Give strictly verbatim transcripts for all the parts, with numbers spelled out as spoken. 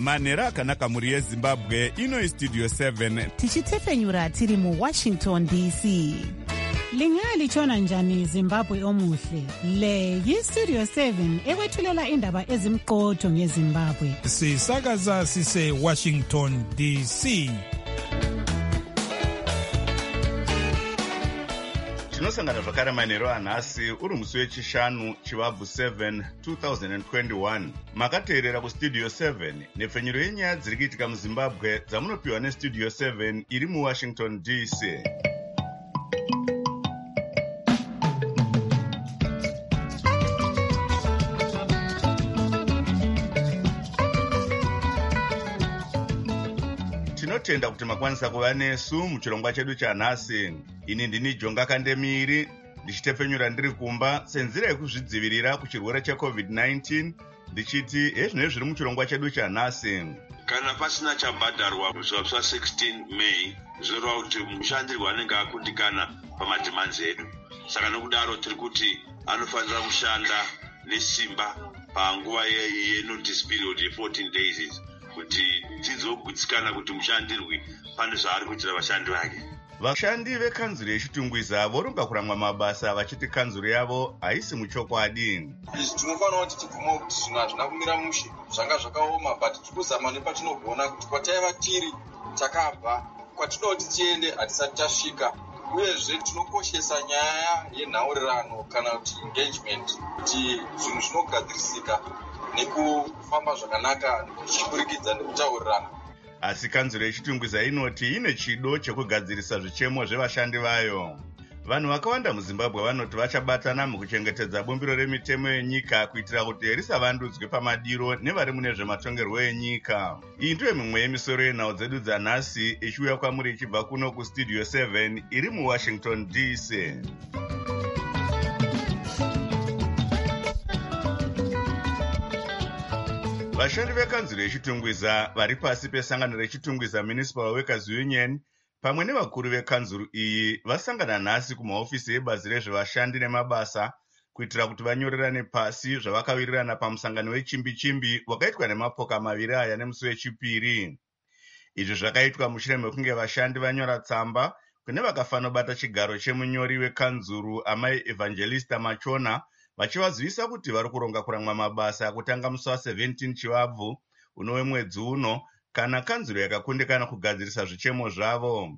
manhero akanaka mhuri yezimbabwe. Ino istudio seven tichitefenyura tiri muwashington D C. Lingalitshona njani Zimbabwe omuhle? Le yistudio seven ekwethulela indaba ezimqotho ngeZimbabwe. Sisakaza sise Washington D C. tinosangana zvakare manhero anhasi uri musi wechishanu chivabvu seven two thousand twenty-one. makateerera kustudio seven nepfenyuro yenyaya dziri kuitika muzimbabwe dzamunopiwa nestudio seven iri muwashington D C. tinotenda kuti makwanisa kuva nesu muchirongwa chedu chanhasi. ini ndini Jonga Kandemiri ndichitefenyura ndiri kumba senzira yekuzvidzivirira kuchirwere checovid nineteen ndichiti hezvinezvi zviri muchirongwa chedu chanhasi. kana pasina chabhadharwa zuva sixteen May zvinoreva kuti mushandirwo anenge akundikana pamadhimanzi edu. Saka nokudaro tiri kuti anofanira kushanda nesimba panguva yenotice period ye-fourteen days kuti tidzogutsikana kuti mushandirwi pane zvaari kuitira vashandi vake. vashandi vekanzuro yechitungwiza vorumba kuramwa mabasa vachiti kanzuro yavo haisi muchokwadi. izvi tinofanira kuti tibvume kuti zvinhu hazvina kumira mushe zvanga zvakaoma but tiri kuzama nepatinogona kuti kwataiva tiri takabva kwatinoda kuti tiende hatisati tasvika. uyezve tinokoshesa nyaya yenhaurirano kana kuti engagement kuti zvinhu zvinogadzirisika nekufamba zvakanaka zvichiburikidza nekutaurirana. asi kanzuro yechitungwiza inoti ine chido chekugadzirisa zvichemo zvevashandi vayo. vanhu vakawanda muzimbabwe vanoti vachabatana mukuchengetedza bumbiro remitemo yenyika kuitira kuti risavandudzwe pamadiro nevari mune zvematongerwo enyika. iyi ndiyo mimwe yemisoro yenhau dzedu dzanhasi ichiuya kwamuri ichibva kuno kustudio seven iri muwashington D C. vashandi vekanzuro yechitungwiza vari pasi pesangano rechitungwiza Municipal Workers Union pamwe nevakuru vekanzuro iyi vasangana nhasi kumahofisi ebazi rezvevashandi nemabasa kuitira kuti vanyorerane pasi zvavakawirirana pamusangano wechimbi-chimbi wakaitwa nemapoka maviri aya nemusi wechipiri. izvi zvakaitwa mushure mekunge vashandi vanyora tsamba kune vakafanobata chigaro chemunyori wekanzuro amai Evangelista Machona vachivazivisa kuti vari kuronga kuramwa mabasa akutanga musi wa-seventeen chivabvu uno wemwedzi uno kana kanzuro yakakundikana kugadzirisa zvichemo zvavo.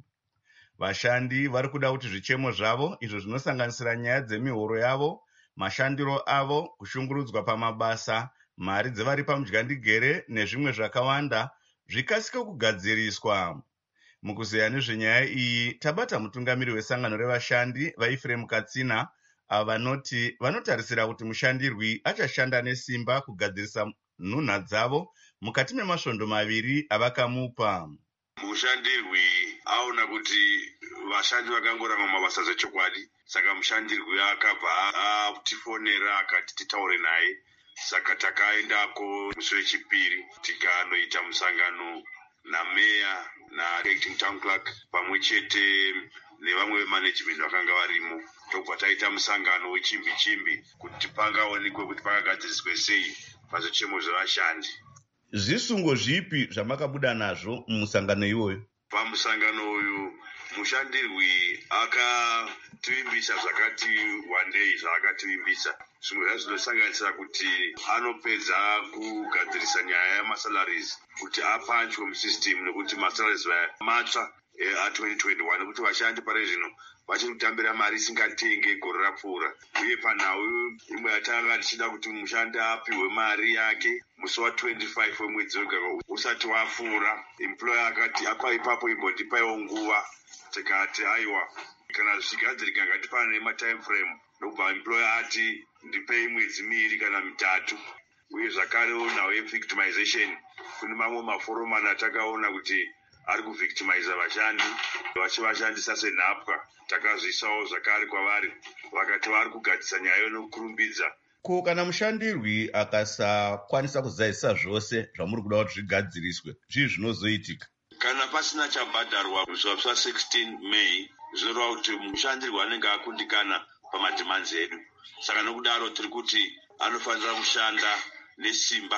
vashandi vari kuda kuti zvichemo zvavo izvo zvinosanganisira nyaya dzemihoro yavo, mashandiro avo, kushungurudzwa pamabasa, mari dzevari pamudyandigere nezvimwe zvakawanda zvikasike kugadziriswa. mukuzeya nezvenyaya iyi tabata mutungamiri wesangano revashandi vaEfrem Katsina ava vanoti vanotarisira kuti mushandirwi achashanda nesimba kugadzirisa nhunha dzavo mukati memasvondo maviri avakamupa. mushandirwi aona kuti vashandi vakangoramba mabasa zvechokwadi, saka mushandirwi akabva atifonera akati titaure naye. saka takaendako musi wechipiri tikanoita musangano nameya naacting town clerk pamwe chete nevamwe vemanagement vakanga varimo. tobva taita musangano wechimbi-chimbi kuti pangaonekwe kuti pakagadziriswe sei pazvichemo zvevashandi. zvisungo zvipi zvamakabuda nazvo mumusangano iwoyo? pamusangano uyu mushandirwi akativimbisa zvakati wandei zvaakativimbisa. zvimwe zvazvo zvinosanganisira kuti anopedza kugadzirisa nyaya yamasalaries kuti apanchwe musystem nekuti masalaries matsva a-twenty twenty-one nekuti vashandi pare zvino vachiri kutambira mari isingatenge gore rapfuura. uye panhau imwe yatanga tichida kuti mushandi apiwe mari yake musi wa-twenty-five wemwedzi wega usati wapfuura. employer akati apa ipapo imbotipaiwo nguva. tikati aiwa kana zvichigadzirika ngatipana nematime frame ndokubva employer ati ndipei mwedzi miiri kana mitatu. uye zvakarewo nhau yevictimization kune mamwe maforomani atakaona kuti ari kuvictimiza vashandi vachivashandisa senhapwa. takazviisawo zvakare kwavari vakati vari kugadzisa nyaya nokurumbidza. ko kana mushandirwi akasakwanisa kuzadzisa zvose zvamuri kuda kuti zvigadziriswe zvii zvinozoitika? kana pasina chabhadharwa zuva sixteen May zvinoreva kuti mushandirwi anenge akundikana pamadhimanzi edu. saka nokudaro tiri kuti anofanira kushanda nesimba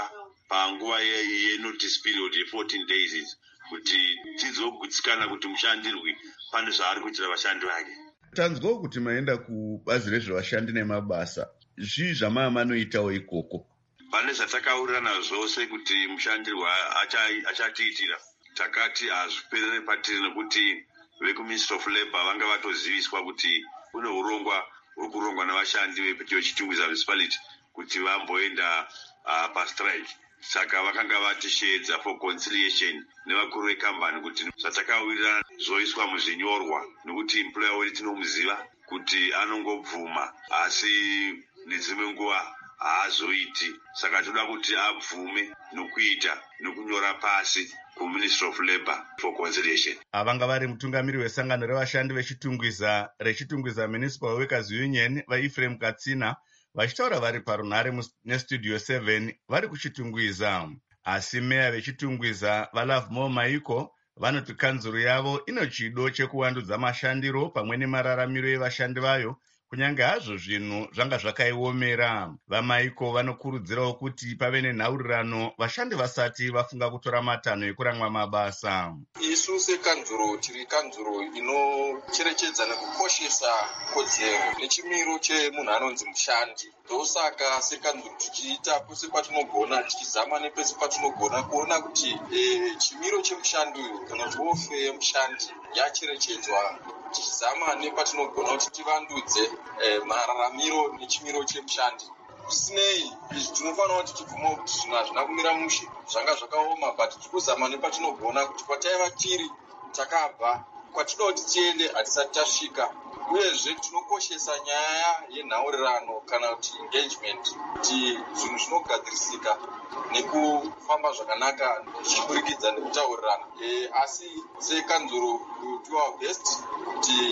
panguva yenotice period ye-fourteen days idzi kuti tizogutsikana kuti mushandirwi pane zvaari kuitira vashandi vake. Tanzwawo kuti maenda kubazi rezvevashandi nemabasa, zvii zvamaa manoitawo ikoko? Pane zvatakaurirana zvose kuti mushandirwa achatiitira. Takati hazviperere patiri nekuti vekuministry of labour vanga vatoziviswa kuti kune urongwa huri kurongwa navashandi vechitungwiza municipality kuti vamboenda uh, pastrike. Saka vakanga vatisheedza for conciliation nevakuru vekambani kuti zvatakawirira zoiswa muzvinyorwa nekuti employer wedu tinomuziva kuti anongobvuma asi nedzimwe nguva haazoiti. Saka toda kuti abvume nokuita nokunyora pasi kuministry of labour for conciliation. Avanga vari mutungamiri wesangano revashandi vechitungwiza rechitungwiza Municipal Workers Union vaEphraim Katsina vachitaura vari parunhare nestudio seven vari kuchitungwiza. Asi meya vechitungwiza vaLove More Maiko vanoti kanzuro yavo ino chido chekuvandudza mashandiro pamwe nemararamiro evashandi vayo kunyange hazvo zvinhu zvanga zvakaiomera. VaMaiko vanokurudzirawo kuti pave nenhaurirano vashandi vasati vafunga kutora matanho ekuramwa mabasa. Isu sekanzuro tiri kanzuro inocherechedza nekukoshesa kodzero nechimiro chemunhu anonzi mushandi. Ndosaka sekanzuro tichiita pese patinogona tichizama nepese patinogona kuona kuti e, chimiro chemushandi uyu kana kuti wofe yemushandi yacherechedzwa, tichizama nepatinogona kuti tivandudze e, mararamiro nechimiro chemushandi. Zvisinei izvi tinofanira kuti tibvume kuti zvinhu hazvina kumira mushe, zvanga zvakaoma, but tikuzama nepatinogona kuti kwataiva tiri takabva, kwatinoda kuti tiende hatisati tasvika. Uyezve tinokoshesa nyaya yenhaurirano kana kuti engagement, kuti zvinhu zvinogadzirisika nekufamba zvakanaka zvichiburikidza nekutaurirana. E, asi sekanzuro do our best kuti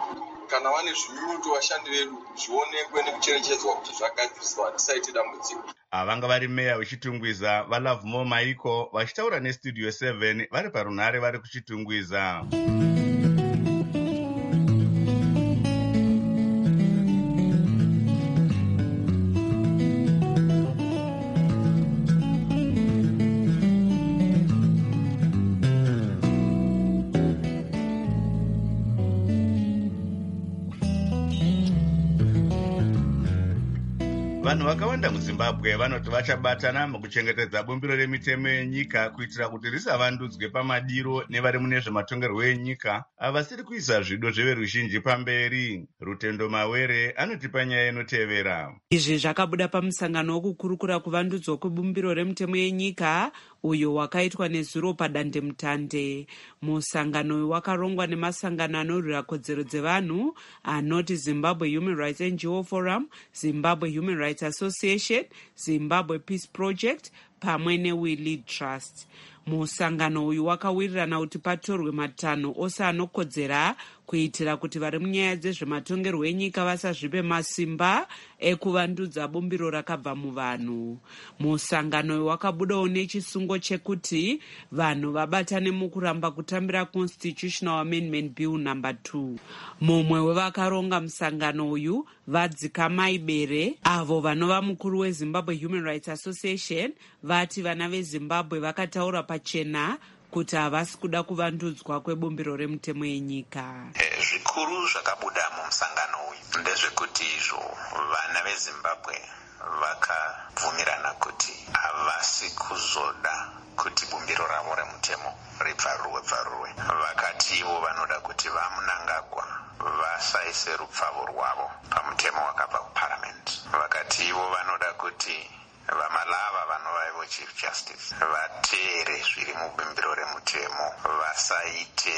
kana vane zvinyuto vashandi vedu zvionekwe nekucherechedzwa kuti zvagadziriswa hatisaite dambudziko. Avanga vari meya vechitungwiza vaLove More Maiko vachitaura nestudio seven vari parunhare vari kuchitungwiza. Vanhu vakawanda muZimbabwe vanoti vachabatana mukuchengetedza bumbiro remitemo yenyika kuitira kuti risavandudzwe pamadiro nevari mune zvematongerwo enyika avasiri kuisa zvido zveveruzhinji pamberi. Rutendo Mawere anotipa nyaya inotevera. Izvi zvakabuda pamusangano wokukurukura kuvandudzwa kwebumbiro remitemo yenyika uyo wakaitwa nezuro padandemutande. Musangano uyu wakarongwa nemasangano anorwira kodzero dzevanhu anoti Zimbabwe Human Rights N G O Forum, Zimbabwe Human Rights Association, Zimbabwe Peace Project pamwe neWe Lead Trust. Musangano uyu wakawirirana kuti patorwe matanho ose anokodzera kuitira kuti vari munyaya dzezvematongerwo enyika vasazvipe masimba ekuvandudza bumbiro rakabva muvanhu. Musangano uyu wakabudawo nechisungo chekuti vanhu vabatane mukuramba kutambira Constitutional Amendment Bill number two. Mumwe wevakaronga musangano uyu Vadzika Bere, avo vanova mukuru weZimbabwe Human Rights Association, vati vana veZimbabwe vakataura pachena kuti havasi kuda kuvandudzwa kwebumbiro remitemo yenyika. E, zvikuru zvakabuda mumusangano uyu ndezvekuti izvo vana veZimbabwe vakabvumirana kuti havasi kuzoda kuti bumbiro ravo remutemo ribvarurwe bvarurwe. Vakatiwo vanoda kuti vaMunangagwa vasaise rupfavo rwavo pamutemo wakabva kuparliament. Vakatiwo vanoda kuti vaMalava vanova ivo chief justice vateere zviri mubumbiro remutemo, vasaite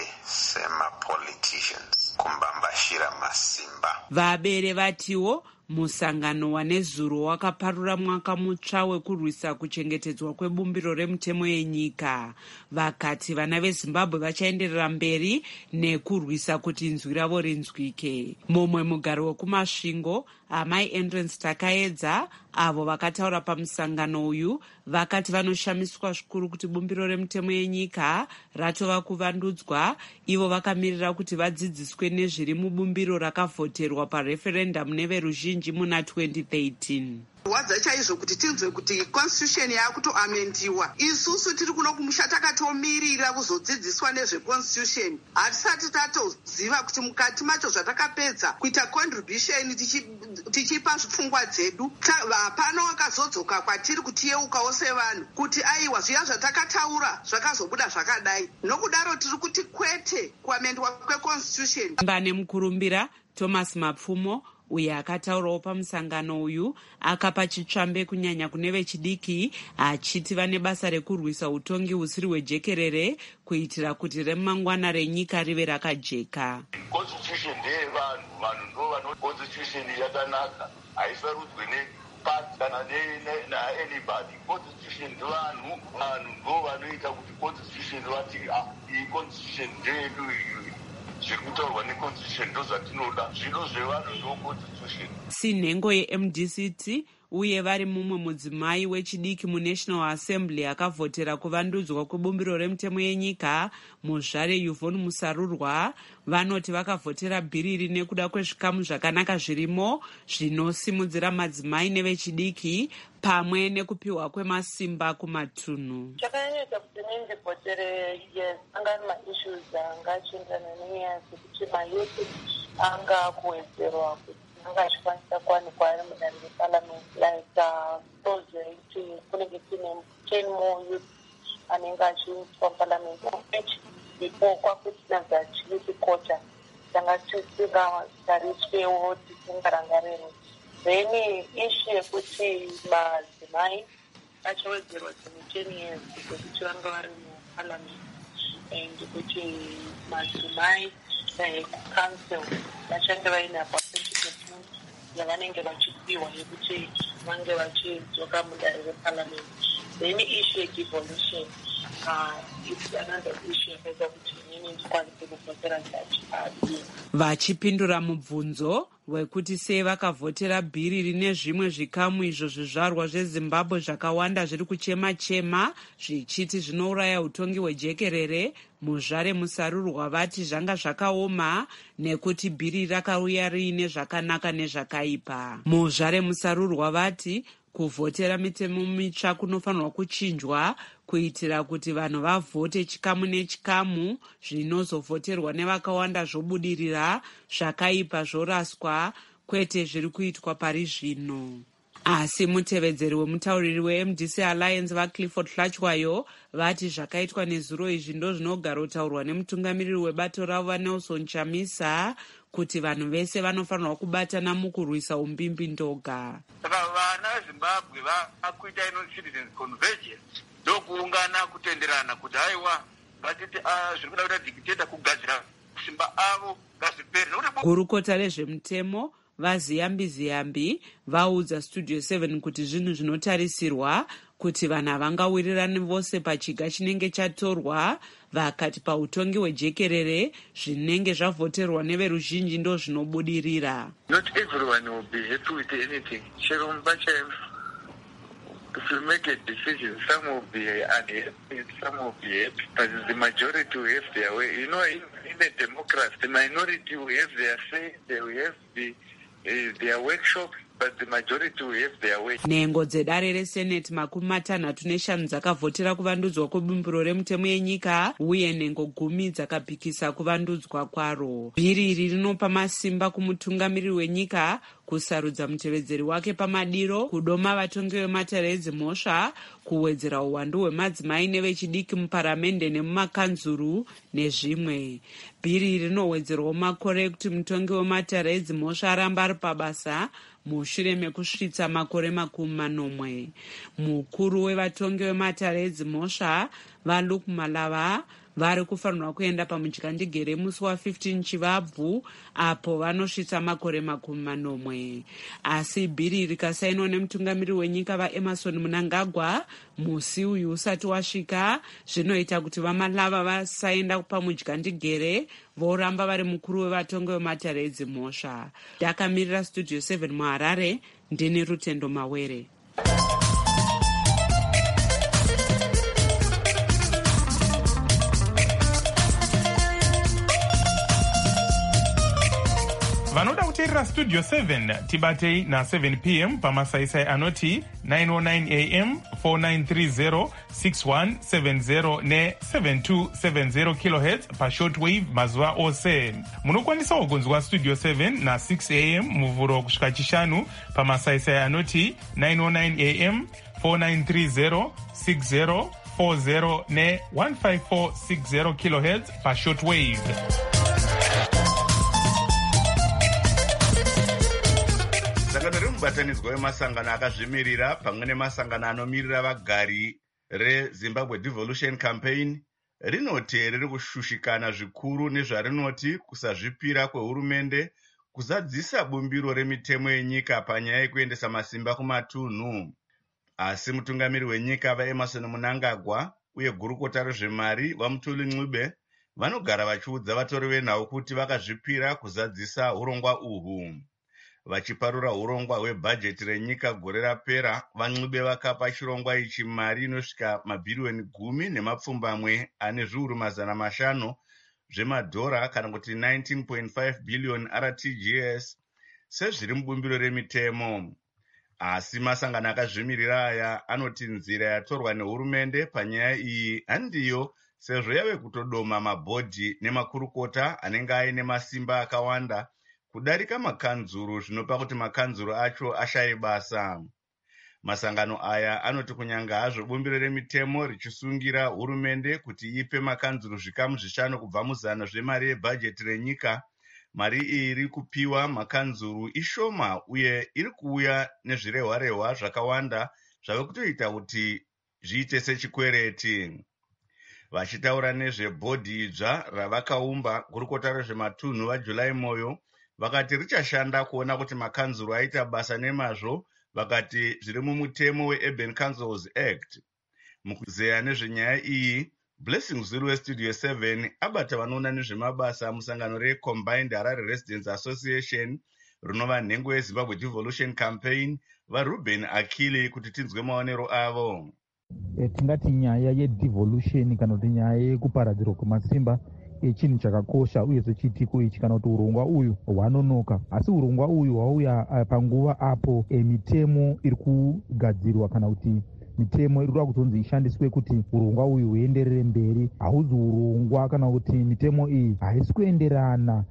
semapoliticians kumbambashira masimba. Vabere vatiwo musangano wanezuro wakaparura mwaka mutsva wekurwisa kuchengetedzwa kwebumbiro remutemo yenyika. Vakati vana veZimbabwe vachaenderera mberi nekurwisa kuti inzwi ravo rinzwike. Mumwe mugari wekumasvingo Amai Entrance Takaedza, avo vakataura pamusangano uyu, vakati vanoshamiswa zvikuru kuti bumbiro remutemo yenyika ratova kuvandudzwa. Ivo vakamirira kuti vadzidziswe nezviri mubumbiro rakavhoterwa pareferendum neveruzhinji muna twenty thirteen. wadza chaizvo kuti tinzwe kuti constitution yakutoamendiwa. Isusu tiri kuno kumusha takatomirira kuzodzidziswa nezveconstitution. Hatisati tatoziva kuti mukati macho zvatakapedza kuita contribution tichipa pfungwa dzedu. Hapana wakazodzoka kwatiri kutiyeukawo sevanhu kuti aiwa zviya zvatakataura zvakazobuda zvakadai. Nokudaro tiri kuti kwete kuamendwa kweconstitution. Mbane mukurumbira Thomas Mapfumo uye akataurawo pamusangano uyu akapa chitsvambe kunyanya kune vechidiki achiti vane basa rekurwisa utongi husiri hwejekerere kuitira kuti remangwana renyika rive rakajeka. Constitution ndeyevanhu, vanhu ndo vano constitution yakanaka, haisarudzwe nepasi kana naanybody. Constitution ndevanhu, vanhu ndo vanoita kuti constitution vati iyi constitution ndeyedu iyi. Zvekutaurwa neconstitution ndo zvatinoda, zvino zvevanhu ndo constitution. Sinhengo ye-M D C T uye vari mumwe mudzimai wechidiki muNational Assembly akavhotera kuvandudzwa kwebumbiro remutemo yenyika muzvare Yvonne Musarurwa vanoti vakavhotera bhiriri nekuda kwezvikamu zvakanaka zvirimo zvinosimudzira madzimai nevechidiki pamwe nekupiwa kwemasimba kumatunhu. Chakanyanya kuti ndivhotere yes angari maissues anga achienderana nenyaya dzekuti mayuthi anga kuwedzerwa kuti anga achikwanisa kuwanikwa ari mudare reparliament like project kunenge tine ten more youth anenge achiitwa muparliament which before kwakutina zachiyuthi quota tanga tisingatariswewo tisingarangarire. Then issue yekuti madzimai achawedzerwa dzimwe ten years kuti vanga vari muparliament and kuti madzimai council vachange vaina percentage yavanenge vachipiwa yekuti vange vachidzoka mudare reparliament. Then issue yedevolution it's another issue yakaita kuti inini ndikwanise kuvhotera zvachi. Vachipindura mubvunzo wekuti sei vakavhotera bhiriri nezvimwe zvikamu izvo zvizvarwa zveZimbabwe zvakawanda zviri kuchema-chema zvichiti zvinouraya utongi hwejekerere, muzvare Musarurwa vati zvanga zvakaoma nekuti bhiriri rakauya riine zvakanaka nezvakaipa. Muzvare Musarurwa vati kuvhotera mitemo mitsva kunofanirwa kuchinjwa kuitira kuti vanhu vavhote chikamu nechikamu zvinozovhoterwa nevakawanda zvobudirira, zvakaipa zvoraswa, kwete zviri kuitwa pari zvino. Asi mutevedzeri wemutauriri we-M D C Alliance vaClifford Hlachwayo vati zvakaitwa nezuro izvi ndo zvinogara kutaurwa nemutungamiriri webato ravo vaNelson Chamisa kuti vanhu vese vanofanirwa kubatana mukurwisa umbimbi ndoga. Saka vana veZimbabwe vakuita ino citizens convergence ndokuungana kutenderana kuti haiwa vatiti zviri kuda kuita dictator kugadzira simba avo ngazvipere. Gurukota rezvemutemo vaZiyambi Ziyambi vaudza Studio seven kuti zvinhu zvinotarisirwa kuti vanhu havangawirirani vose pachiga chinenge chatorwa, vakati pautongi hwejekerere zvinenge zvavhoterwa neveruzhinji ndo zvinobudirira. Not everyone will be happy with anything. Chero mubacha if you make a decision, some will be unhappy, some will be happy, but the majority will have their way. You know, in, in a democracy, the minority will have their say, they will have the Uh, their workshop, but the majority will have their way. Nhengo dzedare reSenate makumi matanhatu neshanu dzakavhotera kuvandudzwa kwebumbiro remutemo yenyika uye nhengo gumi dzakapikisa kuvandudzwa kwaro. Bhiri iri rinopa masimba kumutungamiriri wenyika kusarudza mutevedzeri wake pamadiro, kudoma vatongi vematare edzimhosva, kuwedzera uwandu hwemadzimai nevechidiki muparamende nemumakanzuru nezvimwe. Bhiri rinowedzerwawo makore ekuti mutongi wematare edzimhosva aramba ari pabasa mushure mekusvitsa makore makumi manomwe. Mukuru wevatongi vematare edzimhosva vaLuke Malava vari kufanirwa kuenda pamudyandegere musi wa15 Chivabvu apo vanosvitsa makore makumi manomwe. Asi bhiri rikasainwa nemutungamiriri wenyika vaEmerson Mnangagwa musi uyu usati wasvika, zvinoita kuti vaMalava vasaenda pamudyandegere voramba vari mukuru wevatongi vematare edzimhosva. Ndakamirira Studio seven muHarare, ndini Rutendo Mawere. vanoda kuteera munomirira studio seven tibatei na-seven p m pamasaisai anoti nine oh nine a m four nine three zero six one seven zero ne-seven two seven zero kilohertz pashortwave mazuva ose. Munokwanisawo kunzwa studio seven na-six a m muvhuro kusvika chishanu pamasaisai anoti nine oh nine a m four nine three zero six zero four zero ne-one five four six zero kilohertz pashortwave. sangano remubatanidzwa wemasangano akazvimirira pamwe nemasangano anomirira vagari rezimbabwe devolution campaign rinoti riri kushushikana zvikuru nezvarinoti kusazvipira kwehurumende kuzadzisa bumbiro remitemo yenyika panyaya yekuendesa masimba kumatunhu. Asi mutungamiri wenyika vaEmerson Mnangagwa uye gurukota rezvemari vaMutuli Ncube vanogara vachiudza vatori venhau kuti vakazvipira kuzadzisa urongwa uhwu. Vachiparura urongwa hwebhajeti renyika gore rapera, vaNcube vakapa chirongwa ichi mari inosvika mabhiriyoni gumi nemapfumbamwe ane zviuru mazana mashanu zvemadhora kana kuti nineteen point five billion R T G S sezviri mubumbiro remitemo. Asi masangano akazvimirira aya anoti nzira yatorwa nehurumende panyaya iyi handiyo, sezvo yave kutodoma mabhodhi nemakurukota anenge aine masimba akawanda kudarika makanzuru, zvinopa kuti makanzuru acho ashaye basa. Masangano aya anoti kunyanga hazvo bumbiro remitemo richisungira hurumende kuti ipe makanzuru zvikamu zvishanu kubva muzana zvemari yebhajeti renyika, mari iyi iri kupiwa makanzuru ishoma uye iri kuuya nezvirehwa-rehwa zvakawanda zvave kutoita kuti zviite sechikwereti. Vachitaura nezvebhodhi idzva ravakaumba, gurukota rezvematunhu vaJulai Moyo vakati richashanda kuona kuti makanzuru aita basa nemazvo, vakati zviri mumutemo weUrban Councils Act. Mukuzeya nezvenyaya iyi, Blessing Zulu weStudio seven abata vanoona nezvemabasa musangano reCombined Harare Residents Association rinova nhengo yeZimbabwe Devolution Campaign, vaRuben Akili kuti tinzwe maonero avo. E, tingati nyaya yedevolution kana kuti nyaya yekuparadzirwa kwemasimba chinhu chakakosha uyezve chitiko ichi kana kuti urongwa uyu hwanonoka. Asi urongwa uyu hwauya panguva apo e, mitemo iri kugadzirwa kana kuti mitemo iri kuda kutonzi ishandiswe kuti urongwa uyu huenderere mberi. Hauzi urongwa kana kuti mitemo iyi haisi kuenderana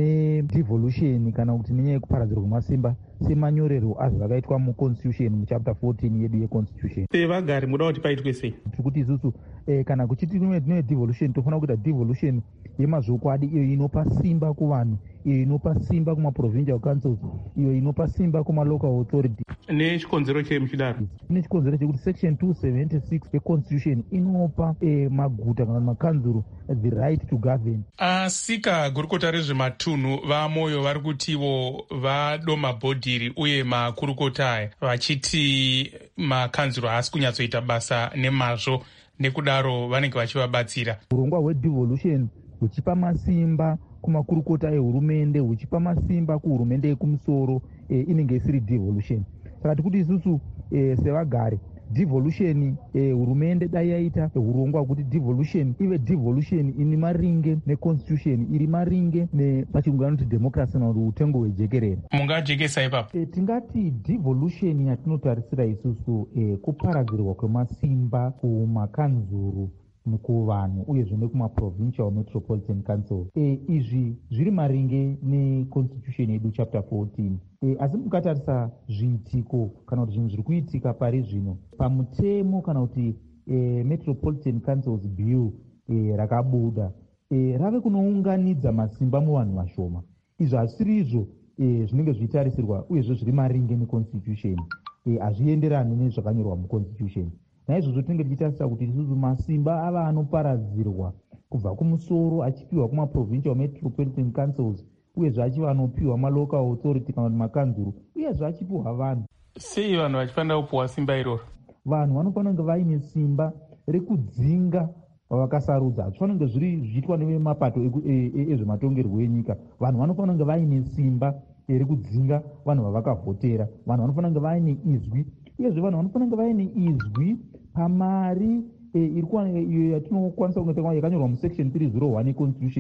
nedevolution kana kuti nenyaya yekuparadzirwa kwemasimba semanyorerwo azvakaitwa muconstitution muchapter fourteen yedu yeconstitution. Vagari muda kuti paitwe sei? Tiri kuti isusu eh, kana kuchiti tine devolution tofanira kuita devolution yemazvokwadi, iyo inopa simba kuvanhu, iyo inopa simba kumaprovincial councils, iyo inopa simba kumalocal authority. Nechikonzero chei muchidaro? Ine chikonzero chekuti section two seventy-six yeconstitution inopa eh, maguta kana makanzuru the right to govern. Asika gurukota rezvematunhu vaMoyo vari kutiwo vadoma bhodhiri uye makurukota aya vachiti makanzuru haasi kunyatsoita basa nemazvo, nekudaro vanenge vachivabatsira. Urongwa hwedevolution huchipa masimba kumakurukota ehurumende, huchipa masimba kuhurumende yekumusoro, e, inenge isiri devolution. Saka tikuti isusu e, sevagari devolution eh, hurumende dai yaita urongwa hwekuti devolution ive devolution ine maringe neconstitution, iri maringe nepachirungu vanoti democracy kana kuti utengo hwejekerere. Mungajekesa ipapo? E, tingati devolution yatinotarisira isusu e, kuparadzirwa kwemasimba kumakanzuru nekuvanhu uyezve nekumaprovincial metropolitan council. E, izvi zviri maringe neconstitution yedu chapter fourteen. E, asi mukatarisa zviitiko kana kuti zvinhu zviri kuitika pari zvino pamutemo kana kuti e, metropolitan councils bill e, rakabuda e, rave kunounganidza masimba muvanhu vashoma. Izvo hasiri izvo e, zvinenge zvichitarisirwa uyezve zviri maringe neconstitution, hazvienderani e, nezvakanyorwa muconstitution. Naizvozvo tinenge tichitarisa kuti isusu masimba ava anoparadzirwa kubva kumusoro achipiwa kumaprovincial metropolitan councils uyezve achiva anopiwa malocal authority kana kuti makanzuru uyezve achipiwa vanhu. Sei vanhu vachifanira kupiwa simba iroro? Vanhu vanofanira kunge vaine simba rekudzinga vavakasarudza. Hazvifanira kunge zviri zvichiitwa nevemapato ezvematongerwo enyika. Vanhu vanofanira kunge vaine simba rekudzinga vanhu vavakavhotera. Vanhu vanofanira kunge vaine izwi uyezve vanhu vanofanira kunge vaine izwi pamari e, iyo yatinokwanisa kunge yakanyorwa musection three oh one yeconstitution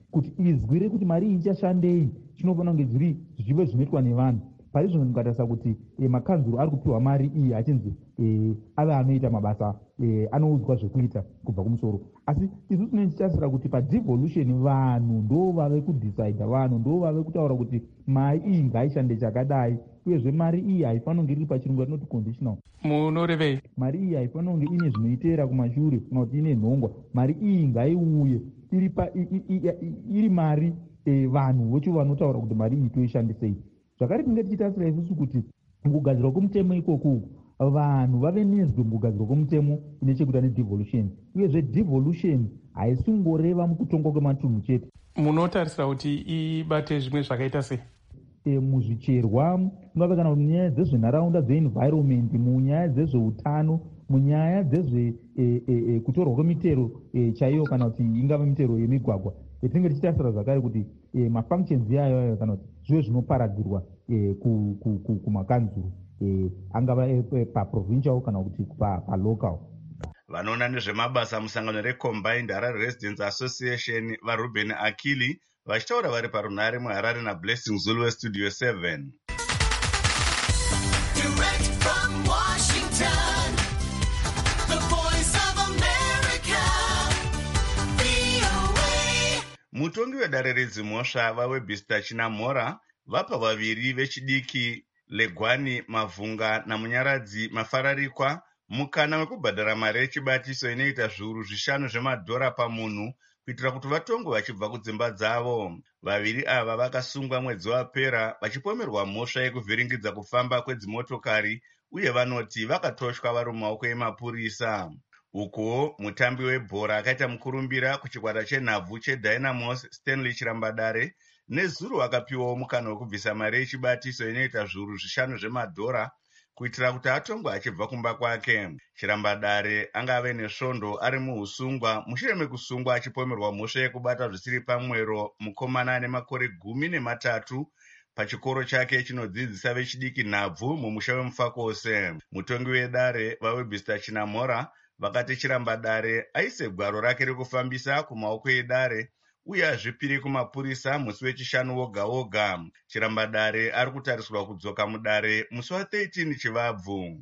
kuti izwi rekuti mari iyi ichashandei chinofanira kunge zviri zvive zvinoitwa nevanhu. Pari zvimwe mukatarisa kuti e, makanzuro ari kupiwa mari iyi achinzi e, ave anoita mabasa e, anoudzwa zvekuita kubva kumusoro. Asi isu tinochitasira kuti padevolution vanhu ndo vave kudhisaidha, vanhu ndo vave kutaura kuti mari iyi ngaishande chakadai, uyezve mari iyi haifanira kunge iri pachirungu yatinoti conditional. Munorevei? Mari iyi haifanira kunge ine zvinoiteera kumashure kana kuti ine nhongwa. Mari iyi ngaiuye iri, pa, i, i, i, iri mari e, vanhu vocho vanotaura kuti mari iyi toishandisei. Zvakare tinge tichitasira isusu kuti mukugadzirwa kwomutemo ikoko vanhu vave nezwe mukugadzirwa kwomutemo ine chekuita nedevolution, uyezve devolution haisingoreva mukutongwa kwematunhu chete. Munotarisira kuti ibate zvimwe zvakaita sei? E, muzvicherwa kungave kana munyaya dzezvenharaunda dzeenvironment, munyaya dzezveutano, munyaya dzezve e, e, e, kutorwa kwemitero e, chaiyo kana kuti ingave mitero yemigwagwa. E, tinenge tichitasira zvakare kuti e, mafunctions yayo kana kuti zvive zvinoparadzirwa e, kumakanzuro e, angava e, e, paprovincial kana kuti palocal. Vanoona nezvemabasa musangano recombined Harare Residents Association vaRuben Akili vachitaura vari parunhare muHarare naBlessing Zulu weStudio seven. Direct from Washington, the voice of America, V O A. Mutongi wedare redzimhosva vaWebster Chinamhora vapa vaviri vechidiki Legwani Mavhunga namunyaradzi Mafararikwa mukana wekubhadhara mari yechibatiso inoita zviuru zvishanu zvemadhora pamunhu kuitira kuti vatongwe vachibva kudzimba dzavo. Vaviri ava vakasungwa mwedzi wapera vachipomerwa mhosva yekuvhiringidza kufamba kwedzimotokari uye vanoti vakatoshwa vari mumaoko emapurisa. Uko mutambi webhora akaita mukurumbira kuchikwata chenhabvu cheDynamos Stanley Chirambadare nezuro akapiwawo mukana wekubvisa mari yechibatiso inoita zviuru zvishanu zvemadhora kuitira kuti atongwe achibva kumba kwake. Chirambadare anga ave nesvondo ari muusungwa mushure mekusungwa achipomerwa mhosva yekubata zvisiri pamwero mukomana ane makore gumi nematatu pachikoro chake chinodzidzisa vechidiki nhabvu mumusha weMufakose. Mutongi wedare vaWebster Chinamhora vakati Chirambadare aise gwaro rake rekufambisa kumaoko edare uye azvipiri kumapurisa musi wechishanu woga woga. Chirambadare ari kutarisirwa kudzoka mudare musi wa13 Chivabvu.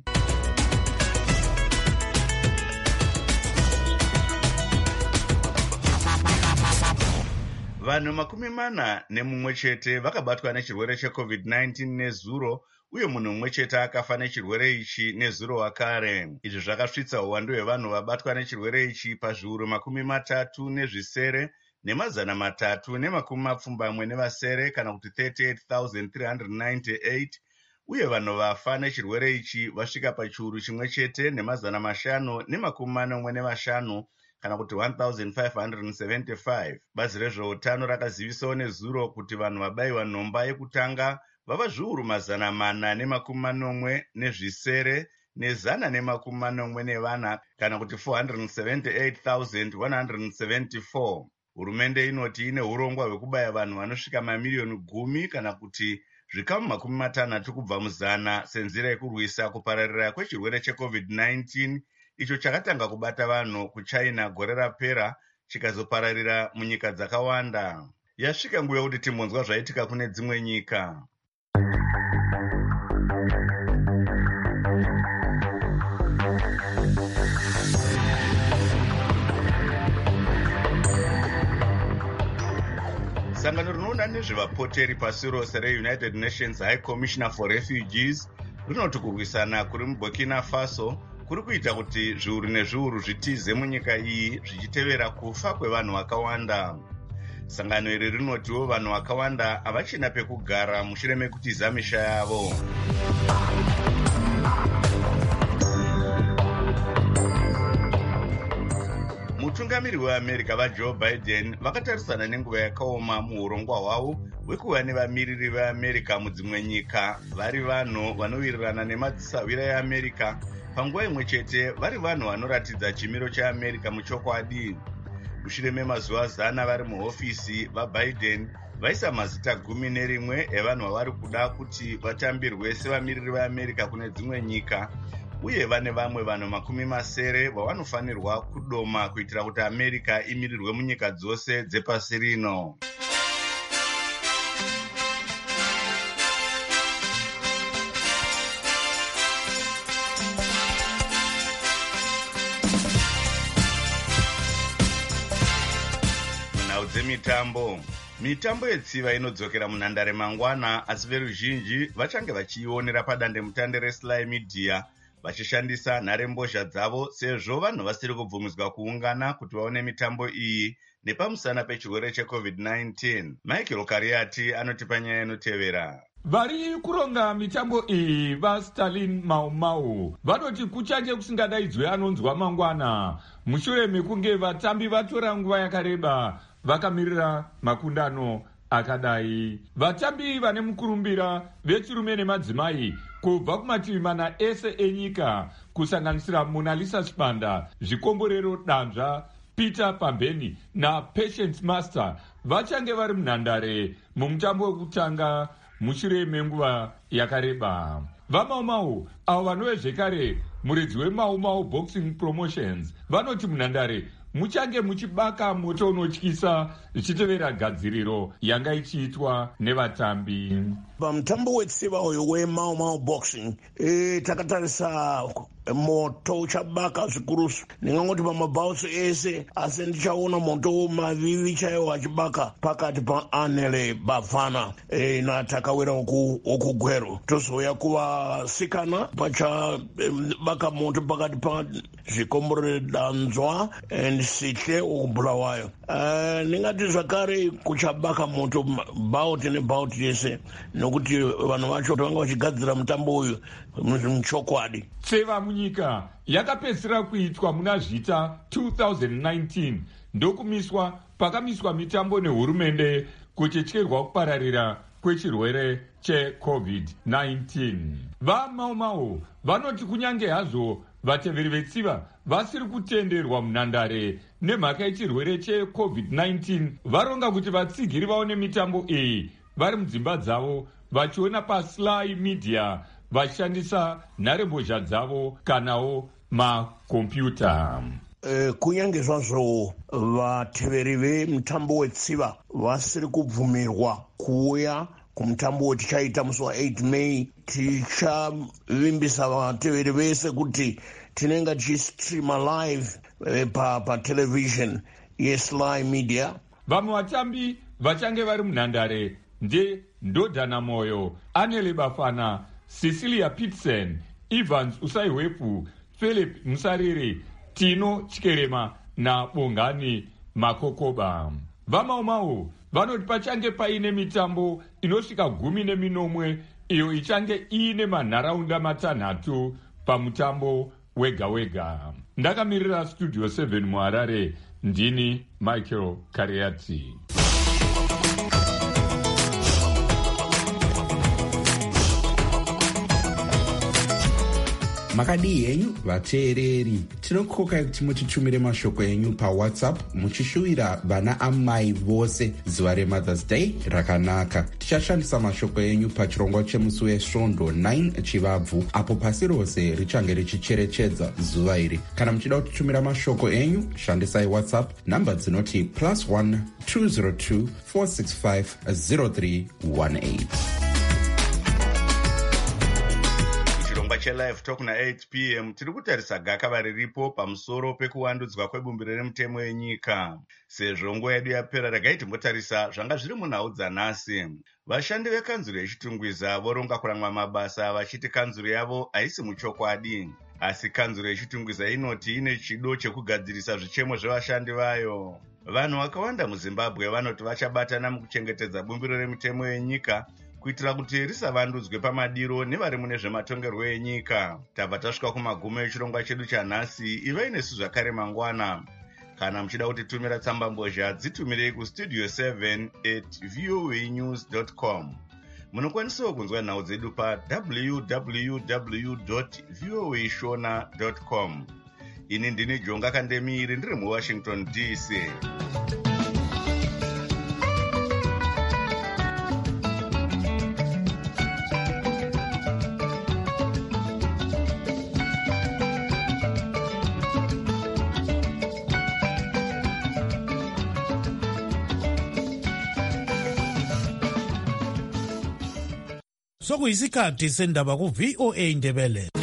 Vanhu makumi mana nemumwe chete vakabatwa nechirwere checovid nineteen nezuro uye munhu mumwe chete akafa nechirwere ichi nezuro wakare. Izvi zvakasvitsa uwandu hwevanhu vabatwa nechirwere ichi pazviuru makumi matatu nezvisere nemazana matatu nemakumi mapfumbamwe nevasere kana kuti thirty-eight thousand three hundred ninety-eight, uye vanhu vafa nechirwere ichi vasvika pachiuru chimwe chete nemazana mashanu nemakumi manomwe nevashanu kana kuti one thousand five hundred seventy-five. Bazi rezveutano rakazivisawo nezuro kuti vanhu vabayiwa nhomba yekutanga vava zviuru mazana mana nemakumi manomwe nezvisere nezana nemakumi manomwe nevana kana kuti four hundred seventy-eight thousand one hundred seventy-four. Hurumende inoti ine urongwa hwekubaya vanhu vanosvika mamiriyoni gumi kana kuti zvikamu makumi matanhatu kubva muzana senzira yekurwisa kupararira kwechirwere checovid nineteen icho chakatanga kubata vanhu kuChina gore rapera chikazopararira munyika dzakawanda. Yasvika nguva kuti timbonzwa zvaitika kune dzimwe nyika. Sangano rinoona nezvevapoteri pasi rose reUnited Nations High Commissioner for Refugees rinoti kurwisana kuri muBurkina Faso kuri kuita kuti zviuru nezviuru zvitize munyika iyi zvichitevera kufa kwevanhu vakawanda. Sangano iri rinotiwo vanhu vakawanda havachina pekugara mushure mekutiza misha yavo. Mutungamiri weAmerica vaJoe Biden vakatarisana nenguva yakaoma muurongwa hwavo hwekuva nevamiriri veAmerica mudzimwe nyika vari vanhu vanowirirana nemadzisawira eAmerica panguva imwe chete vari vanhu vanoratidza chimiro cheAmerica muchokwadi. Mushure memazuva zana vari muhofisi, vaBiden vaisa mazita gumi nerimwe evanhu vavari kuda kuti vatambirwe sevamiriri veAmerica kune dzimwe nyika uye vane vamwe vanhu makumi masere vavanofanirwa kudoma kuitira kuti america imirirwe munyika dzose dzepasi rino. Munhau dzemitambo, mitambo yetsiva inodzokera munhandare mangwana, asi veruzhinji vachange vachiionera padandemutande reSly Media vachishandisa nharembozha dzavo sezvo vanhu vasiri kubvumidzwa kuungana kuti vaone mitambo iyi nepamusana pechirwere checovid nineteen. Michael Kariati anotipa nyaya inotevera. Vari kuronga mitambo iyi vaStalin Mau Mau vanoti kuchange kusingadaidzwe anonzwa mangwana mushure mekunge vatambi vatora nguva yakareba vakamirira makundano akadai. Vatambi vane mukurumbira vechirume nemadzimai kubva kumativi mana ese enyika kusanganisira Mona Lisa Sibanda, Zvikomborero Danzva, Peter Pambeni na Patience Master vachange vari munhandare mumutambo wekutanga mushure menguva yakareba. VaMau Mau avo vanove zvekare muridzi weMau Mau Boxing Promotions vanoti munhandare muchange muchibaka moto unotyisa zvichitevera gadziriro yanga ichiitwa nevatambi. Pamutambo wetsiva uyu weMau Mau Boxing e, takatarisa moto uchabaka zvikurusu. Ndingangoti pamabhausi ese asi ndichaona moto mavivi chaiwo achibaka pakati paAnele Bafana e, naTakawira Okugwero. Tozouya kuvasikana pachabaka moto pakati paZvikomborero Danzwa and Sihle Okubulawayo. Uh, ndingati zvakare kuchabaka moto bauti nebauti yese nokuti vanhu vacho vanga vachigadzira mutambo uyu muchokwadi. Tseva munyika yakapedzisira kuitwa muna Zvita two thousand nineteen ndokumiswa pakamiswa mitambo nehurumende kuchityerwa kupararira kwechirwere checovid nineteen. VaMau Mau vanoti kunyange hazvo vateveri vetsiva vasiri kutenderwa munhandare nemhaka yechirwere checovid nineteen, varonga kuti vatsigiri vaone mitambo iyi vari mudzimba dzavo vachiona paSly Media vachishandisa nharembozha dzavo kanawo makombiyuta. Uh, kunyange zvazvo vateveri vemutambo wetsiva vasiri kubvumirwa kuuya kumutambo wetichaita musi wa8 May, tichavimbisa vateveri vese kuti tinenge tichistreama live uh, pa patelevision yeSly Media. Vamwe vatambi vachange vari munhandare nde Ndodhana Moyo, Anele Bafana, Cecilia Peterson, Evans Usaiwepu, Philip Musariri, Tino Chikerema na Bongani Makokoba. VaMau Mau vanoti pachange paine mitambo inosvika gumi neminomwe iyo ichange iine manharaunda matanhatu pamutambo wega wega. Ndakamirira Studio seven muHarare, ndini Michael Kariati. Makadii henyu vateereri, tinokokai kuti mutitumire mashoko enyu pawhatsapp muchishuvira vana amai vose zuva reMothers Day rakanaka. Tichashandisa mashoko enyu pachirongwa chemusi wesvondo nine Chivabvu apo pasi rose richange richicherechedza zuva iri. Kana muchida kutitumira mashoko enyu, shandisai WhatsApp namba dzinoti plus one two zero two four six five zero three one eight. Live Talk na eight p m tiri kutarisa gakava riripo pamusoro pekuwandudzwa kwebumbiro remutemo yenyika. Sezvo nguva yedu yapera, regai timbotarisa zvanga zviri munhau dzanhasi. Vashandi vekanzuro yechitungwiza voronga kuramwa mabasa vachiti kanzuro yavo haisi muchokwadi, asi kanzuro yechitungwiza inoti ine chido chekugadzirisa zvichemo zvevashandi vayo. Vanhu vakawanda muZimbabwe vanoti vachabatana mukuchengetedza bumbiro remutemo yenyika kuitira kuti risavandudzwe pamadiro nevari mune zvematongerwo enyika. Tabva tasvika kumagumo echirongwa chedu chanhasi. Ivai nesu zvakare mangwana. Kana muchida kutitumira tsamba mbozha, dzitumirei kustudio seven at voa news dot com. Munokwanisawo kunzwa nhau dzedu pa w w w dot voa shona dot com. Ini ndini Jonga Kandemiri, ndiri muWashington D C. sokuyisikhathi sendaba ku-V O A Indebele.